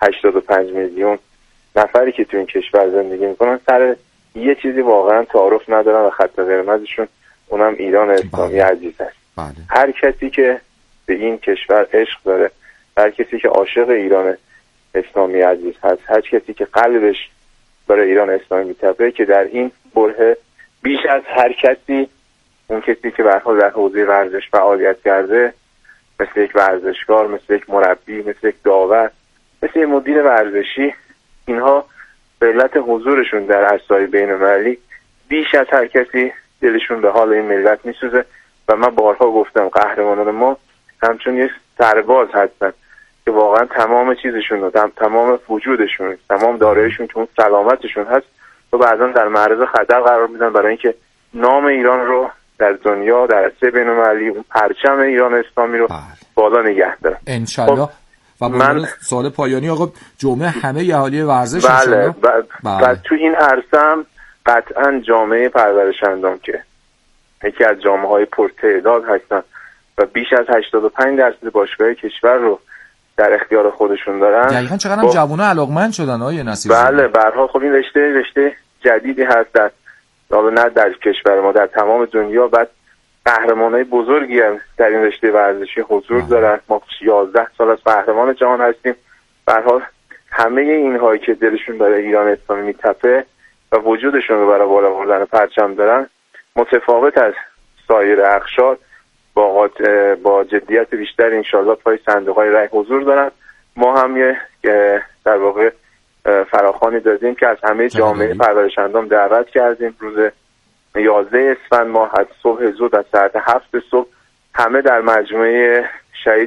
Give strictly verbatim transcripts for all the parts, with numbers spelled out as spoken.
هشتاد و پنج میلیون نفری که تو این کشور زندگی میکنن سر یه چیزی واقعا تعارف ندارن و خط قرمزشون اونم ایران اسلامی عزیز هست. بله. هر کسی که به این کشور عشق داره، هر کسی که عاشق ایران اسلامی عزیز هست، هر کسی که قلبش برای ایران اسلامی میتپه، که در این برهه بیش از هر کسی اون کسی که به هر حال در حوزه ورزش فعالیت کرده، مثل یک ورزشکار، مثل یک مربی، مثل یک داور، مثل یک مدیر ورزشی، اینها به علت حضورشون در عرصه‌های بین‌المللی بیش از هر کسی دلشون به حال این ملت میسوزه. و من بارها گفتم قهرمانان ما همچون یک سرباز هستن که واقعا تمام چیزشون رو، تمام وجودشون، تمام داراییشون که اون سلامتشون هست و بعضا در معرض خطر قرار میدن برای اینکه نام ایران رو در دنیا، در عرصه بین‌المللی، اون پرچم ایران اسلامی رو بالا نگه دارن انشالله. و من سوال پایانی آقا، جمعه همه اهالی ورزش بله و بله. تو این عرصه هم قطعا جامعه پرورشندان که یکی از جامعه‌های پرتعداد هستن و بیش از هشتاد و پنج درصد باشگاه کشور رو در اختیار خودشون دارن. دقیقاً چقدر هم جوونا علاقمند شدن آقای نصیری. بله به هر حال خب این رشته رشته جدیدی هست در حالا نه در کشور ما، در تمام دنیا. بعد قهرمانای بزرگی هم در این رشته ورزشی حضور آه. دارن. ما یازده سال از قهرمان جهان هستیم. به هر حال همه اینهایی که دلشون برای ایران اسلامی میتپه و وجودشون رو برای بالا بردن پرچم دارن، متفاوت از سایر اقشار با با جدیت بیشتر انشالله پای صندوق‌های رای حضور دارن. ما هم یه در واقع فراخوانی دادیم که از همه جامعه پرورشندان دعوت کردیم. روز یازده اسفند ما از صبح زود از ساعت هفت صبح همه در مجموعه شهید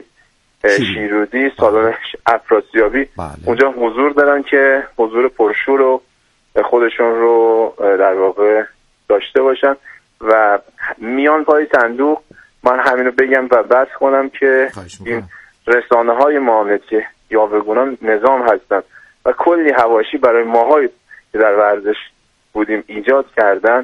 شیرودی سالن افراسیابی بله. اونجا حضور دارن که حضور پرشور رو خودشون رو در واقع داشته باشن و میان پای صندوق. من همینو بگم و بس کنم که این رسانه های ما که یاوه‌گونان نظام هستن و کلی حواشی برای ماهای که در ورزش بودیم ایجاد کردن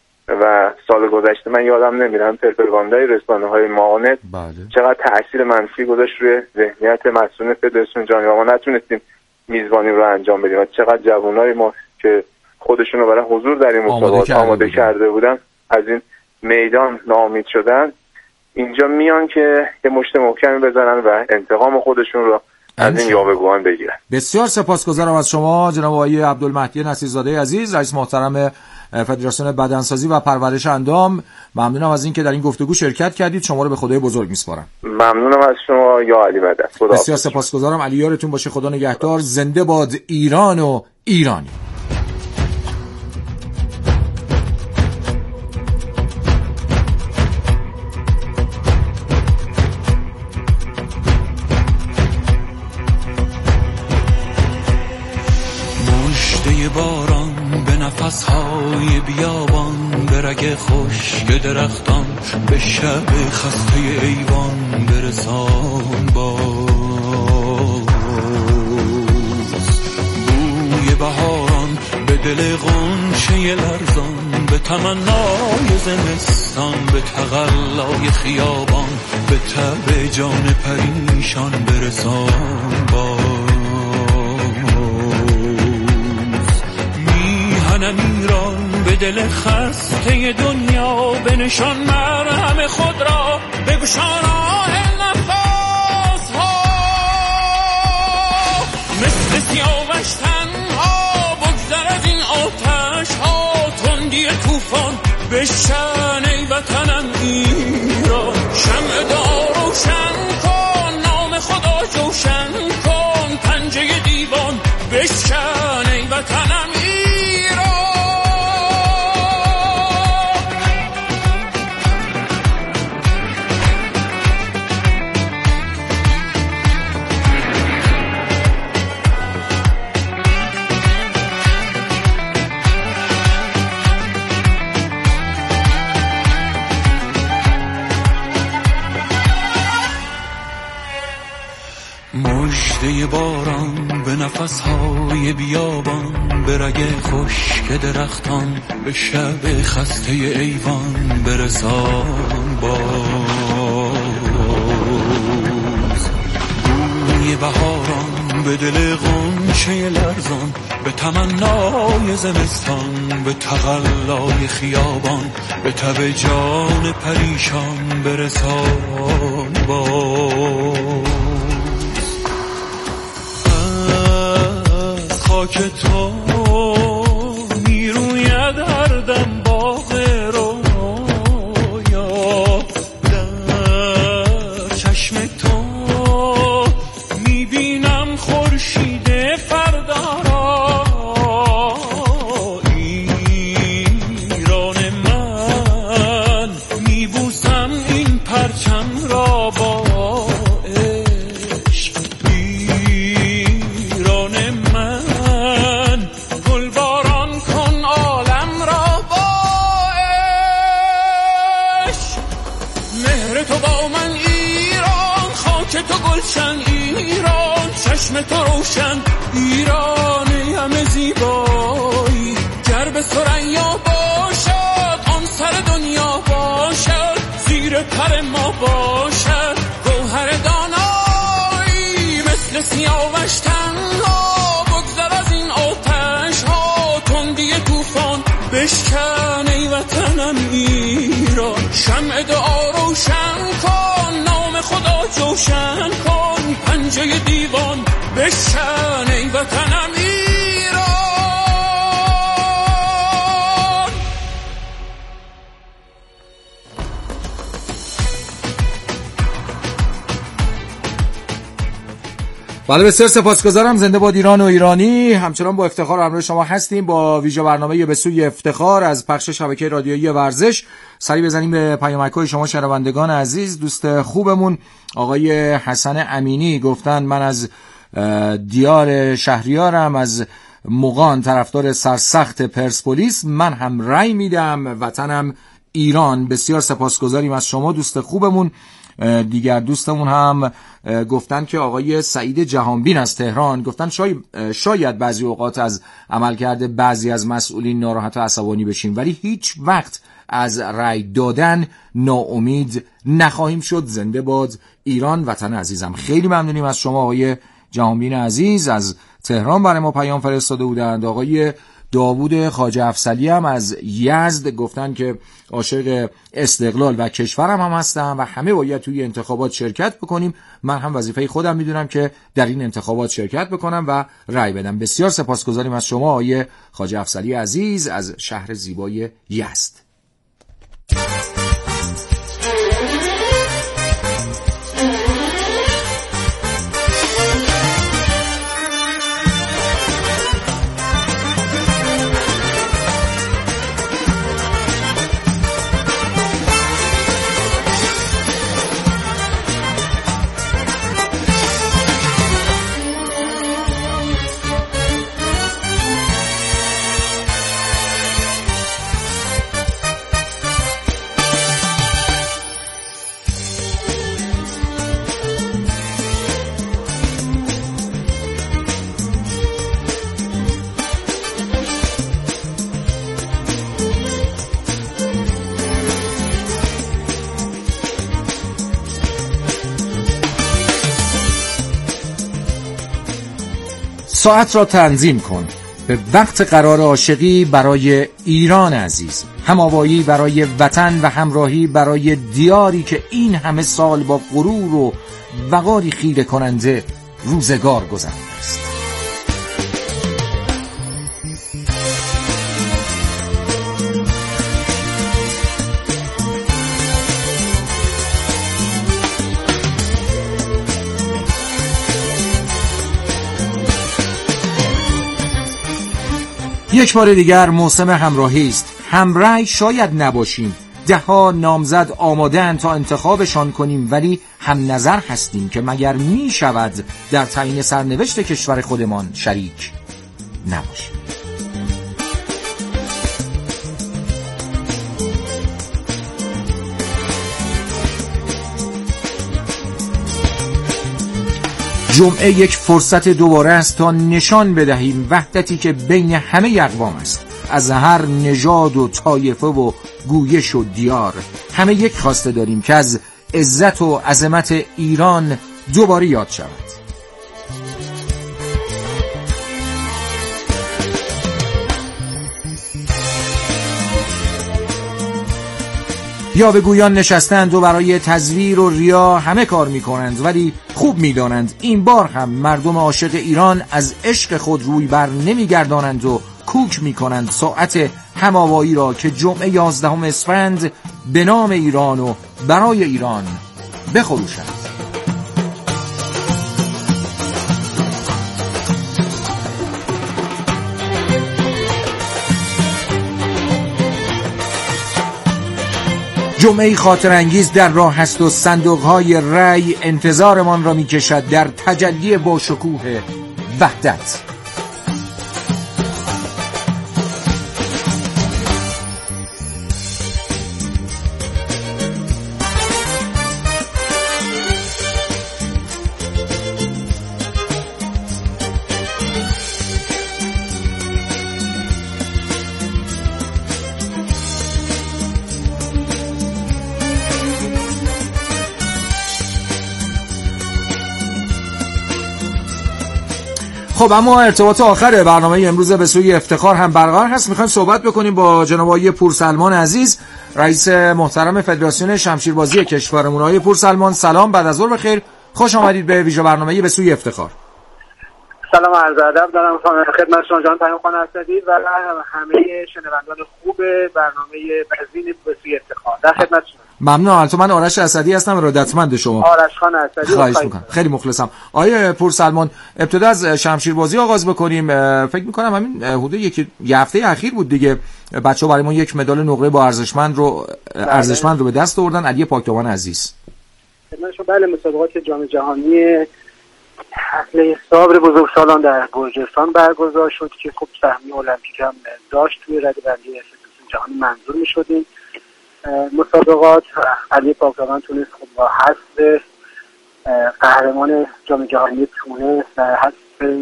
و سال گذشته من یادم نمیرم پروپاگاندای رسانه های معاند چقدر تأثیر منفی گذاشت روی ذهنیت مسئولین فدراسیون جهانی و ما نتونستیم میزبانی رو انجام بدیم و چقدر جوانای ما که خودشون رو برای حضور در این مسابقات آماده کرده بودن از این میدان ناامید شدن. اینجا میان که یه مشت محکمی بزنن و انتقام خودشون رو از این یاوه‌گویان بگیرن. بسیار سپاسگزارم از شما جناب آقای عبدالمهدی نصیرزاده عزیز، رئیس محترم فدراسیون بدنسازی و پرورش اندام. ممنونم از اینکه در این گفتگو شرکت کردید. شما رو به خدای بزرگ میسپارم. ممنونم از شما یا علی مدد. بسیار سپاسگزارم. علی یارتون باشه. خدا نگهدار. زنده باد ایران و ایرانی. باران به نفسهای بیابان، به رگ خشک درختان، به شب خسته ایوان برسان باز. بوی بهاران به دل غنچه لرزان، به تمنای زمستان، به تقلای خیابان، به تب جان پریشان برسان باز. میهنم ایران به دل خسته دنیا، به نشان مرهم خود را بگشان آه نفس ها. مثل سیاوش تنها بگذر از این آتش ها، تندی طوفان بشکن ای وطنم ایران. شمع دار روشن کن، نام خدا جوشن کن، پنجه دیوان بشکن ای وطنم ایران. مژده باران به نفسهای بیابان، به رگ خشک درختان، به شب خسته ایوان برسان باز. بوی بهاران به دل غنچه لرزان، به تمنای زمستان، به تقلای خیابان، به تب جان پریشان برسان باز. از خاک تو میروید هر دم باغ رویا، در چشم تو میبینم خورشید فردا را. ایران من میبوسم این پرچم را با عشق. ایران من گلباران کن عالم را با عشق. مهر تو با من ایران، خاک تو گلشن ایران، چشم تو روشن ایران همه زیبایی. گر به ثریا باشد آن سر دنیا باشد، زیر پر ما باشد گوهر دانایی. مثل سیاوش تنها بگذر از این آتش ها، تندی طوفان بشکن ای وطنم ایران. شمع دعا روشن کن، نام خدا جوشن کن، پنجه دیوان بشکن ای وطنم ایران. بله بسیار سپاسگزارم. زنده باد ایران و ایرانی. همچنان با افتخار همراه شما هستیم با ویژه برنامه به سوی افتخار از پخش شبکه رادیویی ورزش. سری بزنیم به پیامک‌های شما شنوندگان عزیز. دوست خوبمون آقای حسن امینی گفتن من از دیار شهریارم، از مغان، طرفدار سرسخت پرسپولیس. من هم رأی میدم، وطنم ایران. بسیار سپاسگزاریم از شما دوست خوبمون. دیگر دوستمون هم گفتن که آقای سعید جهانبین از تهران گفتن شاید, شاید بعضی اوقات از عملکرد بعضی از مسئولین ناراحت و عصبانی بشیم، ولی هیچ وقت از رأی دادن ناامید نخواهیم شد. زنده باد ایران، وطن عزیزم. خیلی ممنونیم از شما آقای جهانبین عزیز از تهران برای ما پیام فرستاده بودند. آقای داوود خواجه افضلی هم از یزد گفتن که عاشق استقلال و کشورم هم هستم و همه باید توی انتخابات شرکت بکنیم. من هم وظیفه خودم میدونم که در این انتخابات شرکت بکنم و رأی بدم. بسیار سپاسگزاریم از شما آقای خواجه افضلی عزیز از شهر زیبای یزد. ساعت را تنظیم کن به وقت قرار عاشقی برای ایران عزیز، هماوایی برای وطن و همراهی برای دیاری که این همه سال با غرور و وقاری خیره کننده روزگار گذرانده است. یک بار دیگر موسم همراهی است. همراه شاید نباشیم، ده ها نامزد آماده‌اند تا انتخابشان کنیم، ولی هم نظر هستیم که مگر می شود در تعیین سرنوشت کشور خودمان شریک نباشیم. جمعه یک فرصت دوباره است تا نشان بدهیم وحدتی که بین همه اقوام است، از هر نژاد و طایفه و گویش و دیار. همه یک خواسته داریم که از عزت و عظمت ایران دوباره یاد شود. یا به گویان نشستند و برای تزویر و ریا همه کار میکنند، ولی خوب میدانند این بار هم مردم عاشق ایران از عشق خود روی بر نمیگردانند و کوک میکنند ساعت هماوایی را که جمعه یازدهم اسفند به نام ایران و برای ایران بخروشند. جمعه خاطر انگیز در راه است و صندوق‌های رأی انتظارمان را می‌کشد در تجلی با شکوه وحدت. خب اما ارتباط آخر برنامه امروز به سوی افتخار هم برقرار هست. میخوایم صحبت بکنیم با جناب آقای پورسلمان عزیز، رئیس محترم فدراسیون شمشیربازی کشورمون. آقای پورسلمان سلام، بعد از ظهر بخیر، خوش آمدید به ویژه برنامه به سوی افتخار. سلام عرض ادب دارم خدمت شما جان پیام خان اسدی و همه شنوندگان خوب برنامه بزین به سوی افتخار. در خدمت شما. ممنون. البته من آرش اسدی هستم، ارادتمند شما. آرش خان اسدی. خواهش میکنم. خیلی مخلصم. آقای پورسلمان، ابتدا از شمشیربازی آغاز بکنیم. فکر میکنم همین حدود یک هفته اخیر بود دیگه بچه‌ها برای ما یک مدال نقره با ارزشمند رو ارزشمند رو به دست آوردن. علی پاکدامن عزیز. خدمت شما. بله، مسابقات جام جهانی اصل صابر بزرگسالان در گرجستان برگزار شد که خب سهمیه المپیک هم داشت. توی رده‌بندی فدراسیون جهانی منظور می‌شدیم. مسابقات علی پاکدامن تونست خب با حذف قهرمان جام جهانی تونس در حذف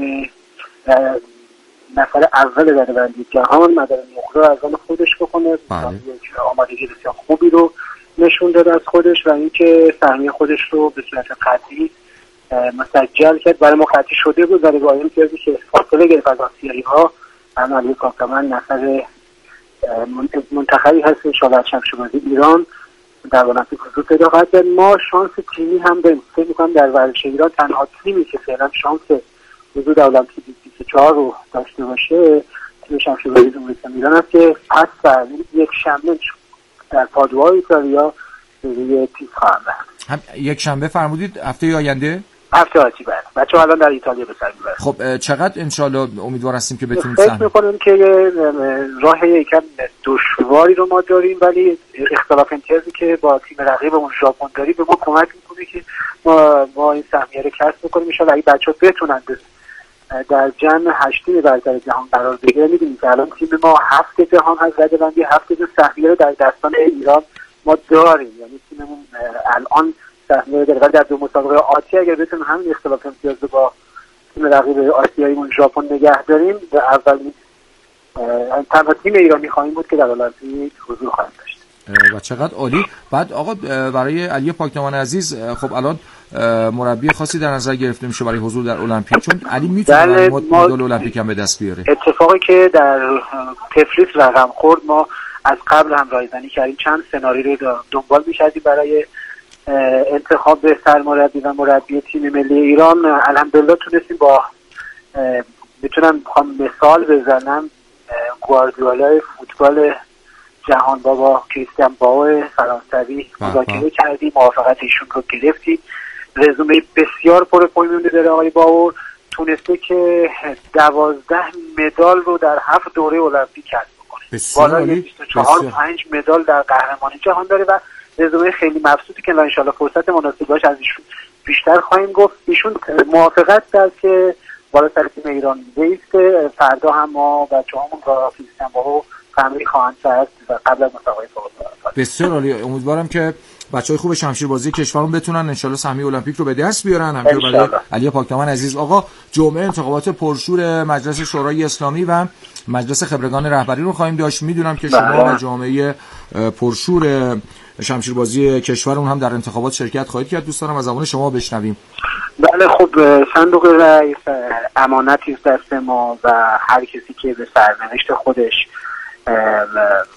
نفر اول رده‌بندی جهان مدال نقره از آن خودش بکنه. یک آمادگی بسیار خوبی رو نشون داد از خودش و اینکه سهمیه خودش رو به صورت قطعی مسجل کرد. برای ما قطعی شده بود برای قائم کردی که فاصله گرفت از آسیایی‌ها. اما علی پاکدامن نفر منتخبی هست انشاءالله از شمشیربازی ایران در المپیک حضور پیدا خواهد کرد. ما شانس تیمی هم داریم. فکر می‌کنم در ورزش ایران تنها تیمی که فعلا شانس حضور در المپیک بیست و چهار رو داشته باشه تیم شمشیربازی جمهوری اسلامی ایران است که پس در یک شنبه در پادوا ایتالیا روی تیز خواهند رفت. یک شنبه فرمودید هفته آینده؟ هفته آتی بعد. بچه‌ها الان در ایتالیا به سر میبرن. خب چقدر انشالله امیدوار هستیم که بتونیم سهم. فکر می‌کنم که راه یکم دشواری رو ما داریم، ولی اختلاف امتیازی که با تیم رقیبمون ژاپن داریم به ما کمک می‌کنه که ما با این سهمیه رو کسب بکنیم. ان شاءالله اگه بچه‌ها بتونن در جمع هشتم برتر جهان قرار بگیره. می‌دونید که الان تیم ما هفت جهان هست، رده‌بندی هفت سهمیه رو در دستان ایران ما داریم. یعنی تیممون الان سهمیه داره و در دو مسابقه آتی اگر بتونیم همین اختلاف امتیاز رو با تیم رقیب آسیاییمون ژاپن نگه داریم و اولین تنها تیم ایرانی خواهیم بود که در المپیک حضور خواهیم داشت. و چقدر عالی. بعد آقا برای علی پاکدامن عزیز خب الان مربی خاصی در نظر گرفته میشه برای حضور در المپیک، چون علی میتونه مدال المپیک هم به دست بیاره. اتفاقی که در تفلیس رقم خورد ما از قبل هم رایزنی کردیم، چند سناریو رو دنبال می‌کردیم برای انتخاب سرمربی و مربی تیم ملی ایران. الحمدلله تونستیم با میتونم بخوام مثال بزنم گواردیولای فوتبال جهان بابا کریستیان باو فرانسوی مذاکره کردیم، موافقت ایشون رو گرفتیم. رزومه بسیار پرپایه‌ای داره آقای باو، تونسته که دوازده مدال رو در هفت دوره المپیک کسب بکنه. بالای بیست و چهار پنج مدال در قهرمانی جهان داره و رزومه خیلی مبسوطی که ان شاءالله فرصت مناسبی باشه از ایشون بیشتر خواهیم گفت. ایشون موافقت کرد که بالا سر تیم ایران بیسته. فردا هم ما بچه‌هامون با کریستیان باو تمرین خواهند کرد و قبل از مسابقه فوتبال. بسیار عالی. امیدوارم که بچهای خوب شمشیربازی کشورمون بتونن ان شاءالله سهمیه المپیک رو به دست بیارن. همینطور برای علی پاکدامن عزیز. آقا جمعه انتخابات پرشور مجلس شورای اسلامی و مجلس خبرگان رهبری رو خواهیم داشت. میدونم که شما و جامعه پرشور شمشیربازی کشورمون هم در انتخابات شرکت خواهید کرد. دوست دارم از زبان شما بشنویم. بله خب صندوق رأی امانتی است دست ما و هر کسی که به سرنوشت خودش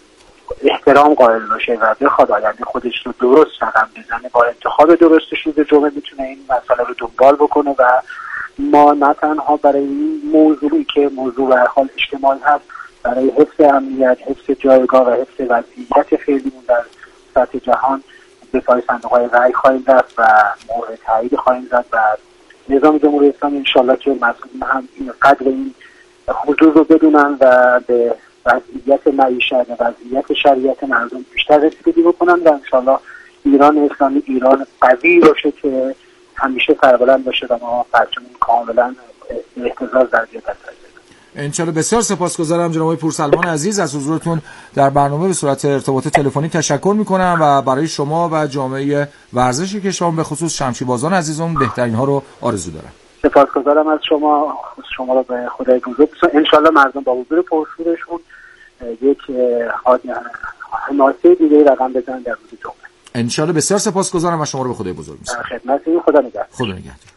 احترام قائل باشه و بخواد آینده خودش رو درست رقم بزنه، با انتخاب درستش روز جمعه میتونه این مسئله رو دنبال بکنه و ما نه تنها برای این موضوعی که موضوع به هر حال اجتماعی هست، برای حفظ امنیت، حفظ جایگاه و حفظ وضعیت فعلیمون در سطح جهان به پای صندوق‌های رأی خواهیم رفت و مهر تایید خواهیم زد و نظام جمهوری اسلامی انشالله که مسئولین هم این قدر این حضور رو بدونن و به وضعیت معیشت و وضعیت شریعت مردم بیشتر رسیدگی بکنن و انشالله ایران اسلامی ایران قوی باشه که همیشه سربلند باشه و ما پرچمون کاملا اهتزاز در بیاد. انشالله. بسیار سپاسگزارم جناب آقای پورسلمان عزیز از حضورتون در برنامه. به صورت ارتباط تلفنی تشکر میکنم و برای شما و جامعه ورزش کشور به خصوص شمشیربازان عزیزم بهترین ها رو آرزو دارم. سپاسگزارم از شما، شما رو به خدای بزرگ بسپارم. انشالله مردم با حضور پرشورشون یک حماسه دیگه رقم بزنن در روز جمعه. انشالله. بسیار سپاسگزارم و شما رو به خدای بزرگ میسپارم. خدمتتون. خدا نگهدار. خدا نگهدار.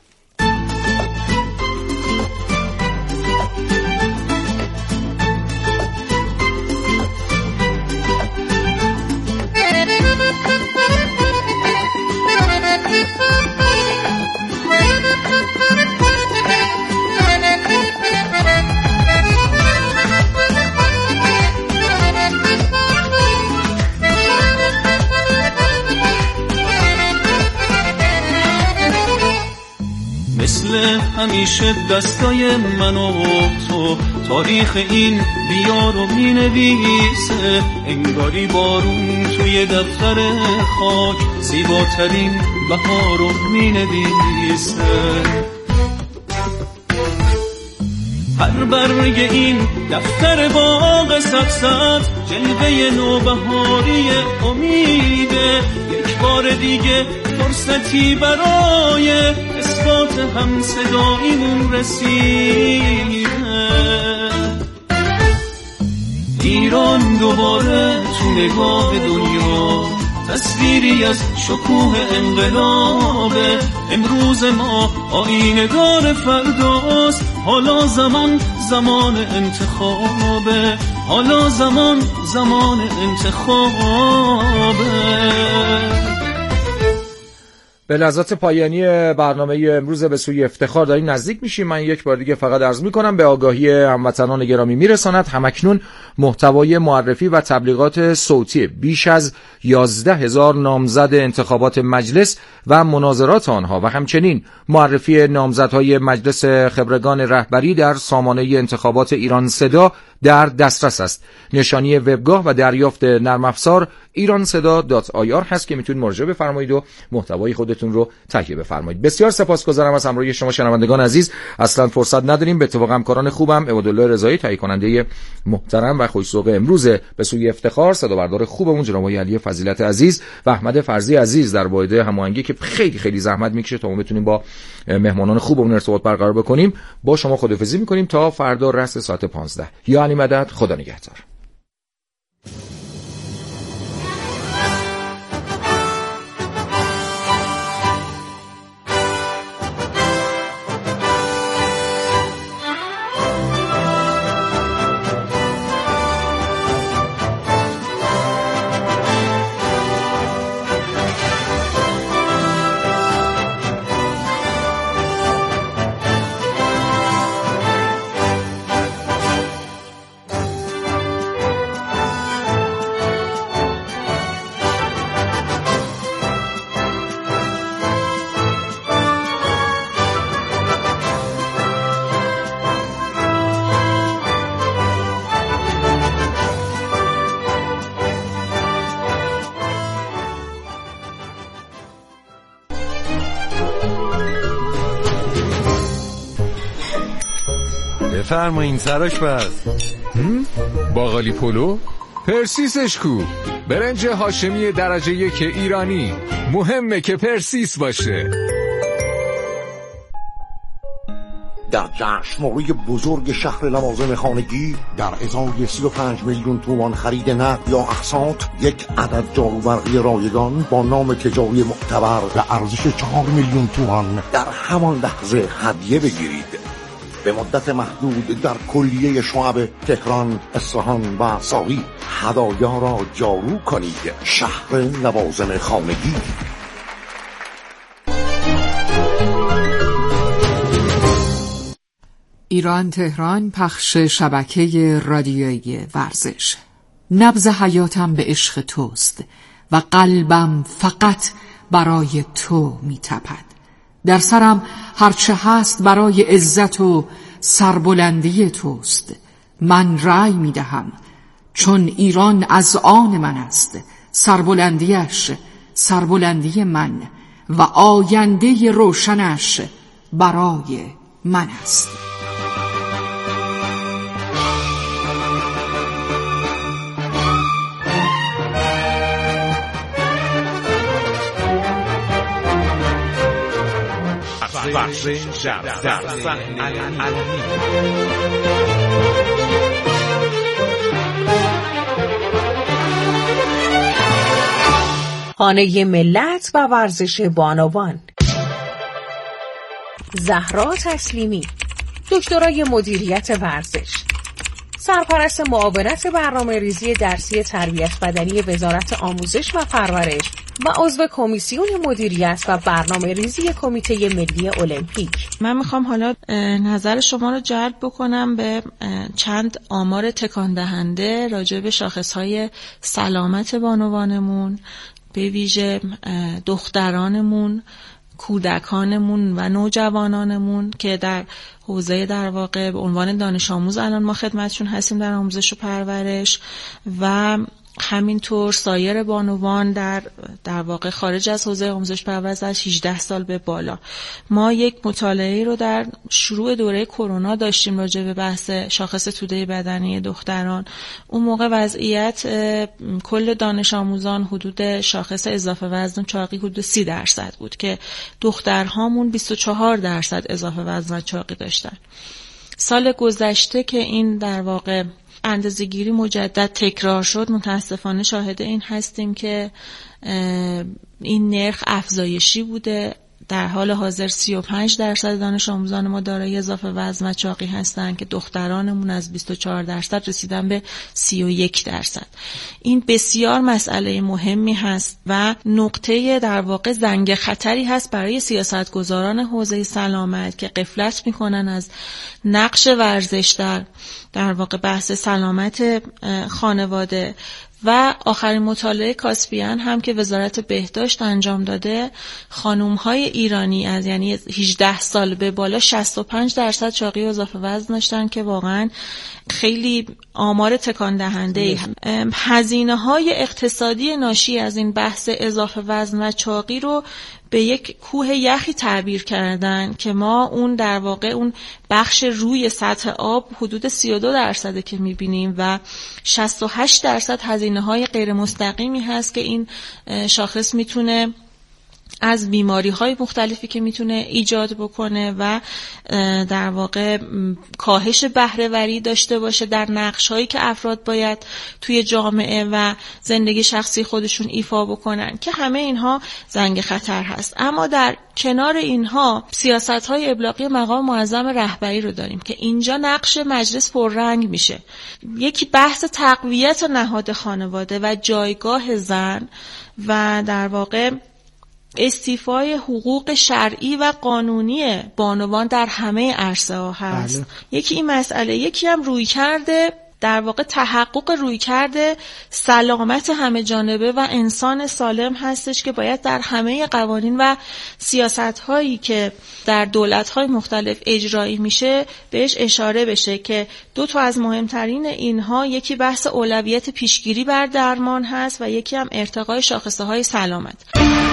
مثل همیشه دستای من و تو تاریخ این دیار رو می نویسه، انگاری بارون توی دفتر خاک زیباترین بهار رو می نویسه. هر برگ این دفتر باغ سبزت جلوه نوبهاری امیده، یک بار دیگه فرصتی برای اثبات هم صداییمون رسیده. ایران دوباره تو نگاه دنیا تصویری از شکوه انقلابه، امروز ما آینه دار فرداست، حالا زمان زمان انتخابه، حالا زمان زمان انتخابه. به لحظات پایانی برنامه امروز به سوی افتخار داریم نزدیک میشیم. من یک بار دیگه فقط عرض میکنم به آگاهی هموطنان گرامی میرساند همکنون محتوای معرفی و تبلیغات صوتی بیش از یازده هزار نامزد انتخابات مجلس و مناظرات آنها و همچنین معرفی نامزدهای مجلس خبرگان رهبری در سامانه انتخابات ایران صدا در دسترس است. نشانی وبگاه و دریافت نرم افزار ایران صدا دات آی آر هست که میتونید مراجعه بفرمایید و محتوای خودتون رو تهیه بفرمایید. بسیار سپاسگزارم از همراهی شما شنوندگان عزیز. اصلا فرصت نداریم، به اتفاق همکاران خوبم عبادالله رضایی تهیه کننده محترم و خوش‌ذوق امروز به سوی افتخار، صدا بردار خوبمون جناب علی فضیلت عزیز و احمد فرزی عزیز در واحده هماهنگی که خیلی خیلی زحمت میکشه تا ما بتونیم با مهمانان خوبمون ارتباط برقرار بکنیم. با شما خداحافظی میکنیم تا فردا رأس ساعت پانزده. یا علی مدد. خدا نگهدار. بفرمایین سراش بس. باقالی پلو؟ پرسیسش کو؟ برنج هاشمی درجه یک ایرانی، مهمه که پرسیس باشه. در جشنواره بزرگ شهر لوازم خانگی در ازای سی و پنج میلیون تومان خرید نقد یا اقساط یک عدد جاروبرقی رایگان با نام تجاری معتبر به ارزش چهار میلیون تومان در همان لحظه هدیه بگیرید. به مدت محدود در کلیه شعب تهران، اصفهان و ساری هدایا را جارو کنید. شهر لوازم خانگی. ایران تهران، پخش شبکه رادیویی ورزش. نبض حیاتم به عشق توست و قلبم فقط برای تو میتپد. در سرم هرچه هست برای عزت و سربلندی توست. من رأی میدهم چون ایران از آن من است، سربلندیش سربلندی من و آینده روشنش برای من است. خانه ملت و ورزش بانوان. زهرا تسلیمی، دکترای مدیریت ورزش، سرپرست معاونت برنامه ریزی درسی تربیت بدنی وزارت آموزش و پرورش و عضو کمیسیون مدیریت و برنامه ریزی کمیته ملی المپیک. من میخوام حالا نظر شما رو جلب بکنم به چند آمار تکان دهنده راجع به شاخصهای سلامت بانوانمون، به ویژه دخترانمون، کودکانمون و نوجوانانمون که در حوزه در واقع به عنوان دانش آموز الان ما خدمتشون هستیم در آموزش و پرورش، و همینطور سایر بانوان در در واقع خارج از حوزه آموزش پرورش از هجده سال به بالا. ما یک مطالعه رو در شروع دوره کرونا داشتیم راجع به بحث شاخص توده بدنی دختران. اون موقع وضعیت کل دانش آموزان حدود شاخص اضافه وزن و چاقی حدود سی درصد بود که دخترهامون بیست و چهار درصد اضافه وزن و چاقی داشتن. سال گذشته که این در واقع اندازه‌گیری مجدد تکرار شد، متاسفانه شاهد این هستیم که این نرخ افزایشی بوده. در حال حاضر سی و پنج درصد دانش آموزان ما دارای اضافه وزن و چاقی هستند که دخترانمون از بیست و چهار درصد رسیدن به سی و یک درصد. این بسیار مسئله مهمی هست و نقطه در واقع زنگ خطری هست برای سیاستگزاران حوزه سلامت که غفلت میکنن از نقش ورزش در در واقع بحث سلامت خانواده. و آخرین مطالعه کاسپیان هم که وزارت بهداشت انجام داده، خانم‌های ایرانی از یعنی هجده سال به بالا شصت و پنج درصد چاقی و اضافه وزن داشتن که واقعا خیلی آمار تکان دهنده. هزینه‌های اقتصادی ناشی از این بحث اضافه وزن و چاقی رو به یک کوه یخی تعبیر کردن که ما اون در واقع اون بخش روی سطح آب حدود سی و دو درصده که می‌بینیم و شصت و هشت درصد هزینه‌های غیر مستقیمی هست که این شاخص میتونه از بیماری‌های مختلفی که میتونه ایجاد بکنه و در واقع کاهش بهره‌وری داشته باشه در نقش‌هایی که افراد باید توی جامعه و زندگی شخصی خودشون ایفا بکنن که همه اینها زنگ خطر هست. اما در کنار اینها سیاست‌های ابلاغی مقام معظم رهبری رو داریم که اینجا نقش مجلس پررنگ میشه. یکی بحث تقویت نهاد خانواده و جایگاه زن و در واقع استیفای حقوق شرعی و قانونی بانوان در همه عرصه ها هست. بله. یکی این مسئله، یکی هم روی کرده در واقع تحقق روی کرده سلامت همه جانبه و انسان سالم هستش که باید در همه قوانین و سیاست هایی که در دولت های مختلف اجرایی میشه بهش اشاره بشه که دو تا از مهمترین اینها، یکی بحث اولویت پیشگیری بر درمان هست و یکی هم ارتقای شاخصه های سلامت.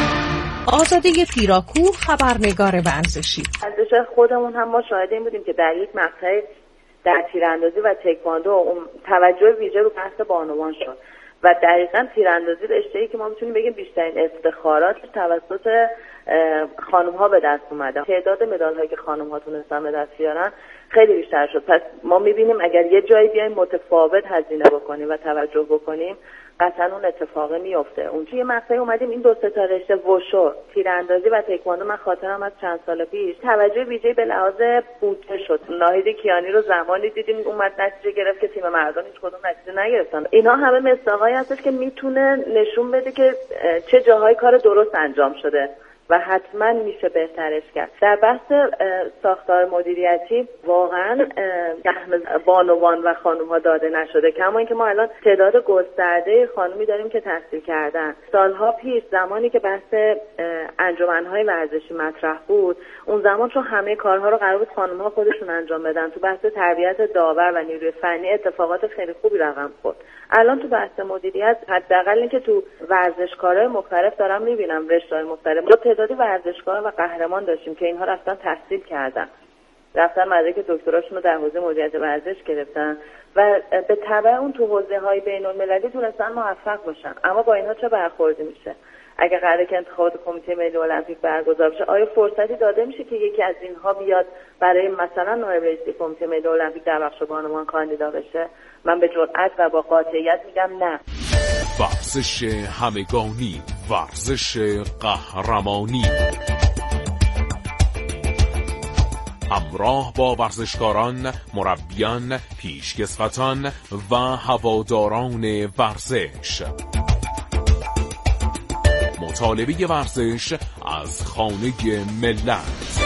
آزاده پیراکو، خبرنگار ورزشی. ورزش خودمون هم ما شاهد این بودیم که در یک مقطع در تیراندازی و تکواندو اون توجه ویژه رو بحث بانوان شد و دقیقاً تیراندازی رشته‌ای که ما میتونیم بگیم بیشترین افتخارات توسط خانم‌ها به دست اومده. تعداد مدال‌هایی که خانم‌ها تونستن به دست بیارن خیلی بیشتر شد. پس ما میبینیم اگر یه جایی بیایم متفاوت هزینه بکنیم و توجه بکنیم قطعا اون اتفاق میفته. اون توی مقطعی اومدیم این دو سه تا رشته وشو، تیراندازی و تکواندو، من خاطرم از چند سال پیش توجه ویژه‌ای به لحاظ بودجه شد. ناهید کیانی رو زمانی دیدیم اومد نتیجه گرفت که تیم مردان هیچ کدوم نتیجه نگرفتن. اینا همه مصداقایی هستش که میتونه نشون بده که چه جاهای کار درست انجام شده و حتما میشه بهترش کرد. در بحث ساختار مدیریتی واقعا سهم بانوان و خانم‌ها داده نشده، کما اینکه ما الان تعداد گسترده خانمی داریم که تحصیل کردن. سالها پیش زمانی که بحث انجمن‌های ورزشی مطرح بود، اون زمان چون همه کارها رو قرار بود خانم‌ها خودشون انجام بدن، تو بحث تربیت داور و نیروی فنی اتفاقات خیلی خوبی رقم خورد. الان تو بحث مدیریت حداقل اینکه تو ورزشکارهای مختلف دارم میبینم، رشته‌های مختلف ما تعدادی ورزشکار و قهرمان داشتیم که اینها رفتن تحصیل کردن، رفتن مدرک دکتراشون رو در حوزه مدیریت ورزش گرفتن و به تبع اون تو حوزه‌های بین‌المللی تونستن موفق باشن. اما با اینها چه برخوردی میشه؟ اگه قراره که انتخابات کمیته ملی المپیک برگزار بشه، آیا فرصتی داده میشه که یکی از اینها بیاد برای مثلا نایب رئیس کمیته ملی المپیک در بخش بانوان کاندیدا بشه؟ من به جرئت و با قاطعیت میگم نه. ورزش همگانی، ورزش قهرمانی. همراه با ورزشکاران، مربیان، پیشکسوتان و هواداران ورزش. مطالبه ورزش از خانه ملت.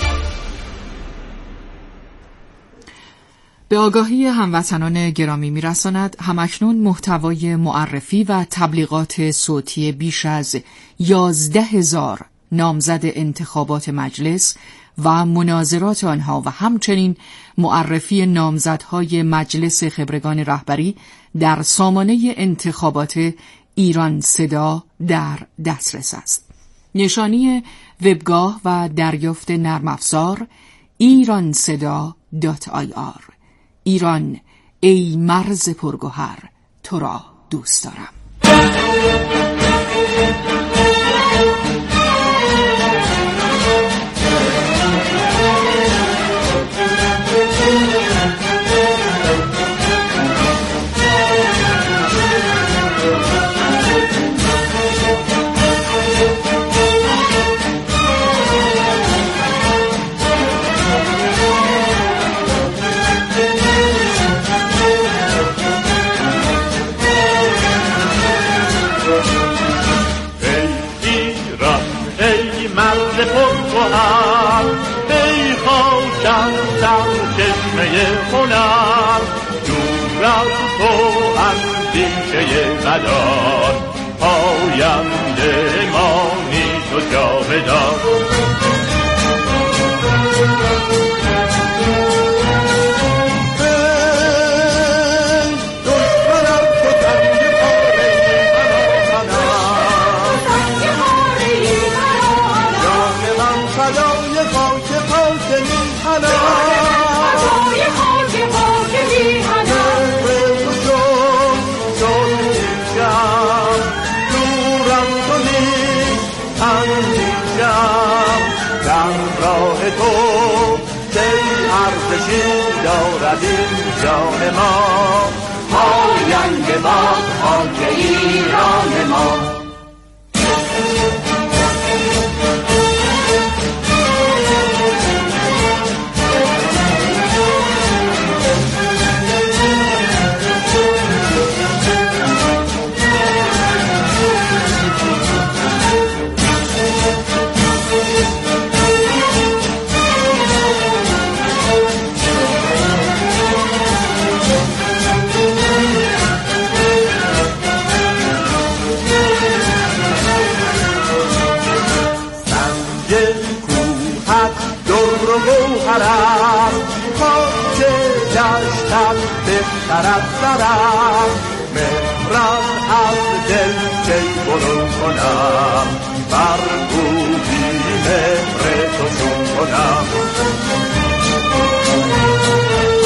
به آگاهی هموطنان گرامی میرساند همکنون محتوای معرفی و تبلیغات صوتی بیش از یازده هزار نامزد انتخابات مجلس و مناظرات آنها و همچنین معرفی نامزدهای مجلس خبرگان رهبری در سامانه انتخابات ایران صدا در دسترس است. نشانی وبگاه و دریافت نرم افزار ایران صدا دات آی آر. ایران، ای مرز پرگوهر، تو را دوست دارم. ای خاکم سرچشمه هنر، دور از تو اندیشه بدان، آینده مانی تو جاودان. دارد این جان ما، آینده با خاک ایران ما. طرف برم مهرم از دل چه برون کنم، بر گویی مهر تو چون کنم.